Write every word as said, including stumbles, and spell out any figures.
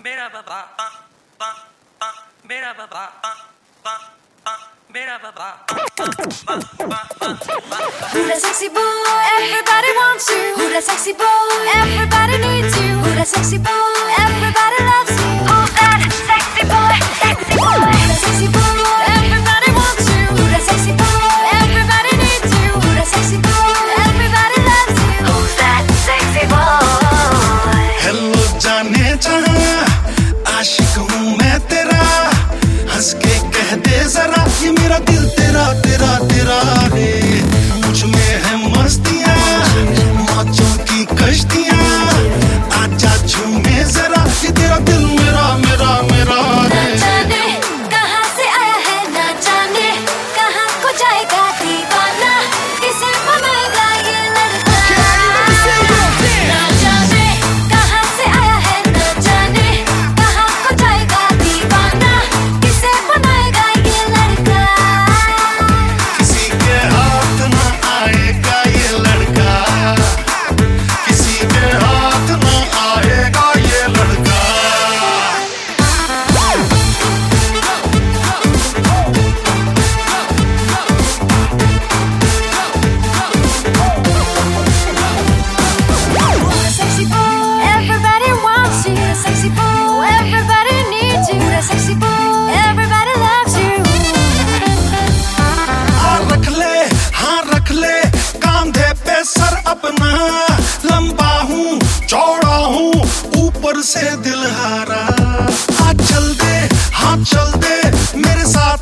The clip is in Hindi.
मेरा बाबा बा बा मेरा बाबा बा बा मेरा बाबा Who that sexy boy? Everybody wants you. Who that sexy boy? Everybody needs you. Who that sexy boy? Everybody loves you. Who's that sexy boy? Sexy boy. Who that sexy boy? Everybody wants you. Who that sexy boy? Everybody needs you. Who that sexy boy? Everybody loves you. Who's that sexy boy? Hello जाने जहाँ आशिक हूँ मैं तेरा, हंस के कह दे जरा ये मेरा दिल तेरा तेरा तेरा है। मुझ में है मस्तियाँ मौजों की कश्तियाँ, आजा झूमे जरा ये तेरा दिल मेरा मेरा मेरा है। ना जाने कहाँ से आया है, ना जाने कहाँ को जाएगा दीवाना, किसे बनाएगा ये लड़का। ना जाने कहाँ से आया है, ना जाने कहाँ को जाएगा दीवाना, किसे बनाएगा ये लड़का। किसी के हाथ ना आएगा ये लड़का, किसी के हाथ ना आएगा ये लड़का। Sexy boy, everybody wants you. Sexy boy, everybody needs you. That sexy boy, everybody loves you. आ रख ले हाँ रख ले कांधे पे सर अपना, लंबा हूँ चौड़ा हूँ ऊपर से दिल हारा। आ चल दे हाँ चल दे मेरे साथ